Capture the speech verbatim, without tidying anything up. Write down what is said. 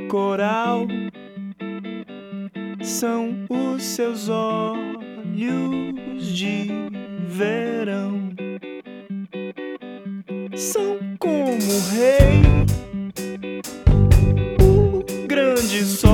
coral são os seus olhos de verão. São como o rei, o grande sol.